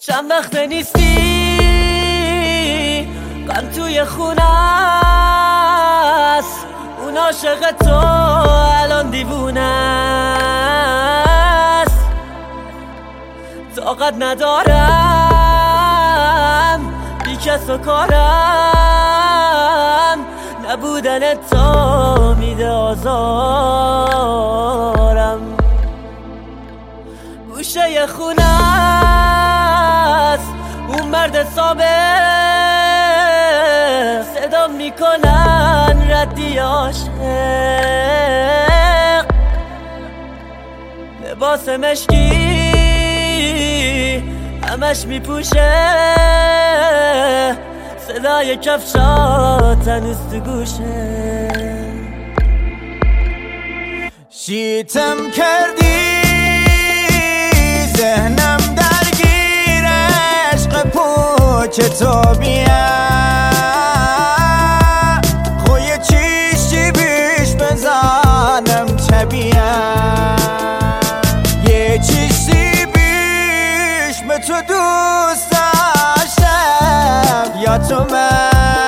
چند وقت نیستی غم توی خونه است، اون عاشق تو الان دیوونه است. طاقت ندارم بی کس و کارم، نبودن تو میده آزارم. گوشه خونه است اون مرد ثابت، صدا میکنن ردی عاشق. لباس مشکی همش میپوشه، صدای کفشات هنوز تو گوشه. شیتم کردی ذهنم درگیر عشق پوچ تو بیم، خوی چیشی بیش بزنم چه بیم، یه چیشی بیش به تو دوست داشتم یا تو من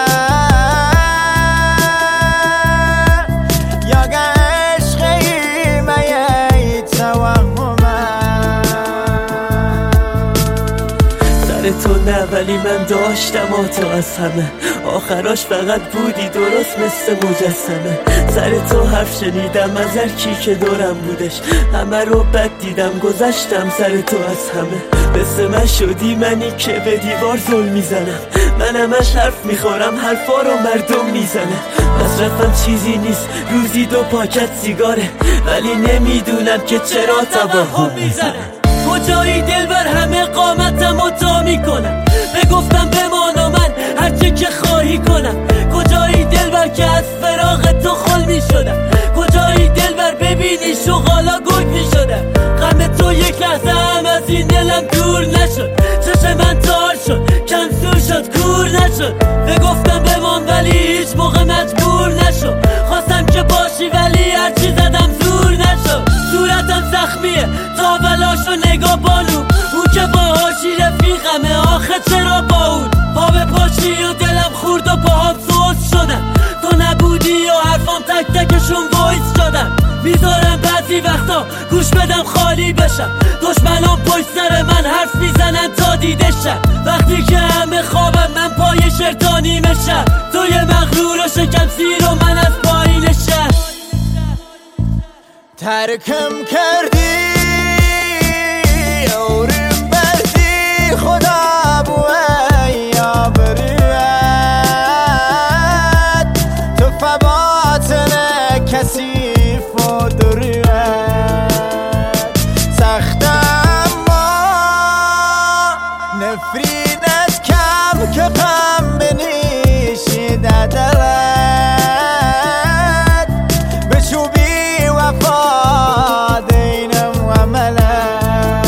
تو نه، ولی من داشتم تو از همه، آخراش فقط بودی درست مثل مجسمه. سر تو حرف شنیدم از هر کی که دورم بودش، همه رو بد دیدم گذشتم سر تو از همه. مثل من شدی منی که به دیوار ظلم میزنم، من همش حرف میخورم حرفا رو مردم میزنه. مصرفم چیزی نیست روزی 2 پاکت سیگاره، ولی نمیدونم که چرا توهم میزنه. کجایی دلبر همه قامتم و تا میکنم، بگفتم بمان و من هرچه که خواهی کنم. کجایی دلبر که از فراغ تو خل میشدم، کجایی دلبر ببینی شغالا گل میشدم. غم تو یک لحظه هم از این دلم دور نشد، چشم من تار شد کنسور شد کور نشد. بگفتم بمان ولی هیچ موقع مجبور نشد، خواستم که باشی ولی هرچی زدم زور نشد. صورتم زخمیه تا بلاشو نگاه بانو، اون که باهاشی رفیقمه آخه چرا با اون پا به پاشی و دلم خورد و پاهم سوز شدم. تو نبودی و حرفام تک تکشون وایس شدم. میذارم بعضی وقتا گوش بدم خالی بشم، دشمنان پشت سر من حرف میزنن تا دیده شم. وقتی که همه خوابم من پای شرطانی مشم، تو یه مغرور و شکم سیر و من از پایین شهر. ترکم کردی اورم بردی خدا بوی یا بریوت، تو فباتن کسیف و دریوت. سختم ما نفرینت کم که غم بنیشی دلت، بچوبی وفا دینم و ملت.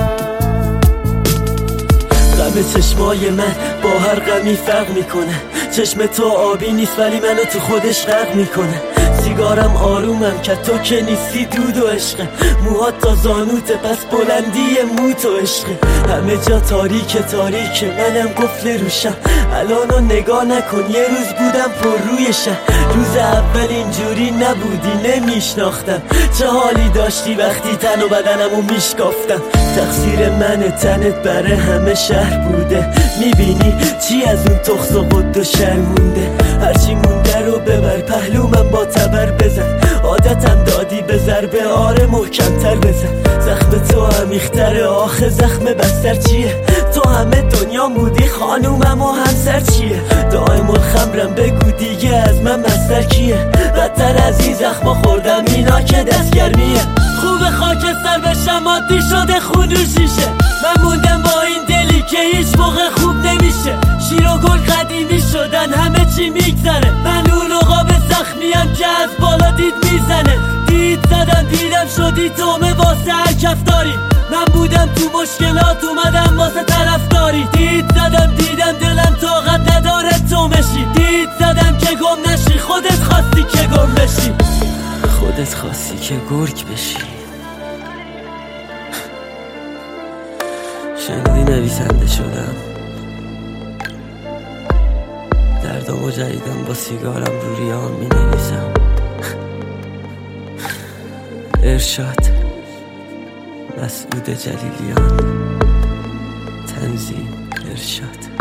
غم چشمای من با هر غمی فرق میکنه، چشم تو آبی نیست ولی منو تو خودش غرق میکنه. سیگارم آرومم که تو که نیستی دود و عشقه، موهات تا زانوته پس بلندی موت و عشقه. همه جا تاریک تاریک منم قفل روشم، الانو نگاه نکن یه روز بودم پر روی شم. روز اول اینجوری نبودی نمیشناختم، چه حالی داشتی وقتی تن و بدنمو میشکافتم. تقصیر من تنت برای همه شهر بوده، میبینی چی از اون تخص و قد و شر مونده. هرچی مونده رو ببر پهلو من با تبر بزن، عادتم دادی به ضربه آره محکمتر بزن. زخم تو عمیق‌تره آخه زخم بستر چیه، تو همه دنیا بودی خانومم و همسر چیه. دائم الخمرم بگو دیگه از من مستر کیه، بدتر از این زخما خوردم اینا که دستگرمیه. خوب خاکستر بشم عادی شده خون و شیشه، من موندم با این دلی که هیچ موقع خوب نمیشه. شیر و گل قدیمی شدن همه چی میگذره، من اون عقاب زخمیم که از بالا دید میزنه. دید زدم دیدم شدی تومه واسه هر کفتاری، من بودم تو مشکلات اومدم واسه طرفداری. دید زدم دیدم دلم طاقت نداره تو مشی، دید زدم که گم نشی خودت خواستی که گم بشی، خودت خواستی که گرگ بشی. شنیدی نویسنده شدم، دردامو جدیدم با سیگارم رو ریان می نویسم. ارشاد مسعود جلیلیان، تنظیم ارشاد.